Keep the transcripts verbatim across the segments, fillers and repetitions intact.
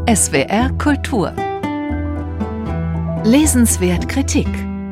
S W R Kultur. Lesenswert Kritik.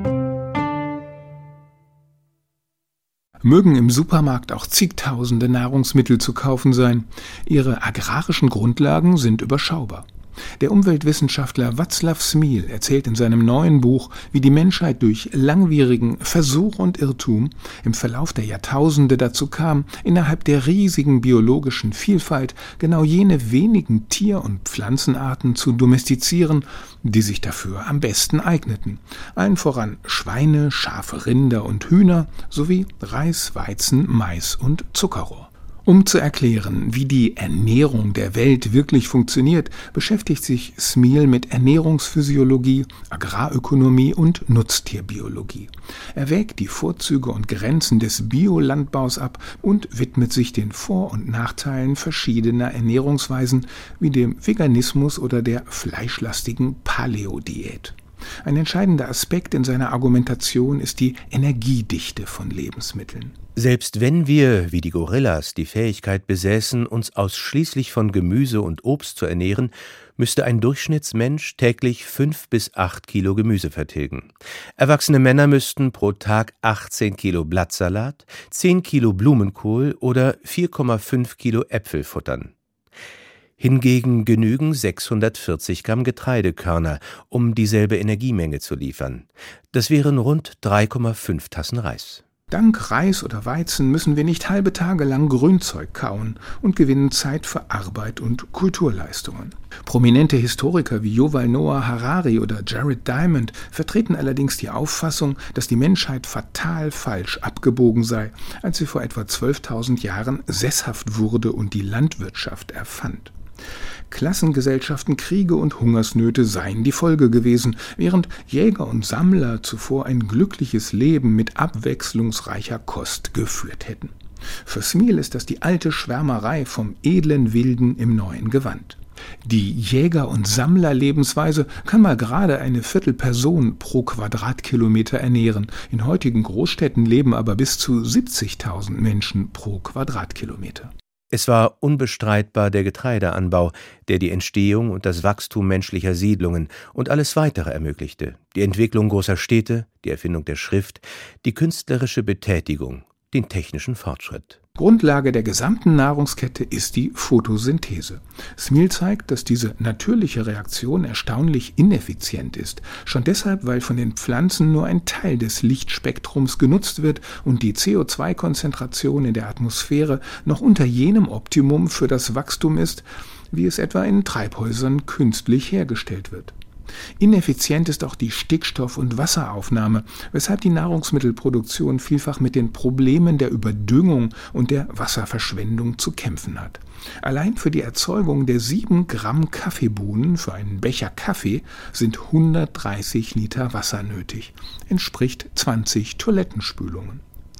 Mögen im Supermarkt auch zigtausende Nahrungsmittel zu kaufen sein, ihre agrarischen Grundlagen sind überschaubar. Der Umweltwissenschaftler Václav Smil erzählt in seinem neuen Buch, wie die Menschheit durch langwierigen Versuch und Irrtum im Verlauf der Jahrtausende dazu kam, innerhalb der riesigen biologischen Vielfalt genau jene wenigen Tier- und Pflanzenarten zu domestizieren, die sich dafür am besten eigneten. Allen voran Schweine, Schafe, Rinder und Hühner sowie Reis, Weizen, Mais und Zuckerrohr. Um zu erklären, wie die Ernährung der Welt wirklich funktioniert, beschäftigt sich Smil mit Ernährungsphysiologie, Agrarökonomie und Nutztierbiologie. Er wägt die Vorzüge und Grenzen des Biolandbaus ab und widmet sich den Vor- und Nachteilen verschiedener Ernährungsweisen wie dem Veganismus oder der fleischlastigen Paleo-Diät. Ein entscheidender Aspekt in seiner Argumentation ist die Energiedichte von Lebensmitteln. Selbst wenn wir, wie die Gorillas, die Fähigkeit besäßen, uns ausschließlich von Gemüse und Obst zu ernähren, müsste ein Durchschnittsmensch täglich fünf bis acht Kilo Gemüse vertilgen. Erwachsene Männer müssten pro Tag achtzehn Kilo Blattsalat, zehn Kilo Blumenkohl oder vier Komma fünf Kilo Äpfel futtern. Hingegen genügen sechshundertvierzig Gramm Getreidekörner, um dieselbe Energiemenge zu liefern. Das wären rund drei Komma fünf Tassen Reis. Dank Reis oder Weizen müssen wir nicht halbe Tage lang Grünzeug kauen und gewinnen Zeit für Arbeit und Kulturleistungen. Prominente Historiker wie Yuval Noah Harari oder Jared Diamond vertreten allerdings die Auffassung, dass die Menschheit fatal falsch abgebogen sei, als sie vor etwa zwölftausend Jahren sesshaft wurde und die Landwirtschaft erfand. Klassengesellschaften, Kriege und Hungersnöte seien die Folge gewesen, während Jäger und Sammler zuvor ein glückliches Leben mit abwechslungsreicher Kost geführt hätten. Für Smil ist das die alte Schwärmerei vom edlen Wilden im neuen Gewand. Die Jäger- und Sammlerlebensweise kann mal gerade eine Viertelperson pro Quadratkilometer ernähren. In heutigen Großstädten leben aber bis zu siebzigtausend Menschen pro Quadratkilometer. Es war unbestreitbar der Getreideanbau, der die Entstehung und das Wachstum menschlicher Siedlungen und alles Weitere ermöglichte, die Entwicklung großer Städte, die Erfindung der Schrift, die künstlerische Betätigung, den technischen Fortschritt. Grundlage der gesamten Nahrungskette ist die Photosynthese. Smil zeigt, dass diese natürliche Reaktion erstaunlich ineffizient ist. Schon deshalb, weil von den Pflanzen nur ein Teil des Lichtspektrums genutzt wird und die C O zwei Konzentration in der Atmosphäre noch unter jenem Optimum für das Wachstum ist, wie es etwa in Treibhäusern künstlich hergestellt wird. Ineffizient ist auch die Stickstoff- und Wasseraufnahme, weshalb die Nahrungsmittelproduktion vielfach mit den Problemen der Überdüngung und der Wasserverschwendung zu kämpfen hat. Allein für die Erzeugung der sieben Gramm Kaffeebohnen für einen Becher Kaffee sind hundertdreißig Liter Wasser nötig, entspricht zwanzig Toilettenspülungen.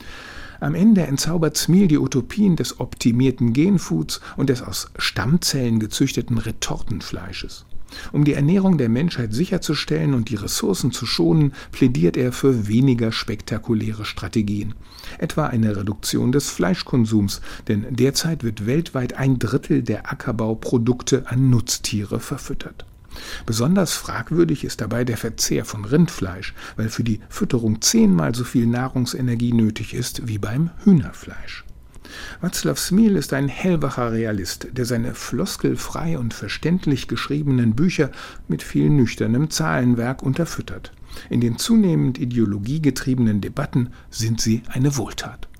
Am Ende entzaubert Smil die Utopien des optimierten Genfoods und des aus Stammzellen gezüchteten Retortenfleisches. Um die Ernährung der Menschheit sicherzustellen und die Ressourcen zu schonen, plädiert er für weniger spektakuläre Strategien. Etwa eine Reduktion des Fleischkonsums, denn derzeit wird weltweit ein Drittel der Ackerbauprodukte an Nutztiere verfüttert. Besonders fragwürdig ist dabei der Verzehr von Rindfleisch, weil für die Fütterung zehnmal so viel Nahrungsenergie nötig ist wie beim Hühnerfleisch. Václav Smil ist ein hellwacher Realist, der seine floskelfrei und verständlich geschriebenen Bücher mit viel nüchternem Zahlenwerk unterfüttert. In den zunehmend ideologiegetriebenen Debatten sind sie eine Wohltat.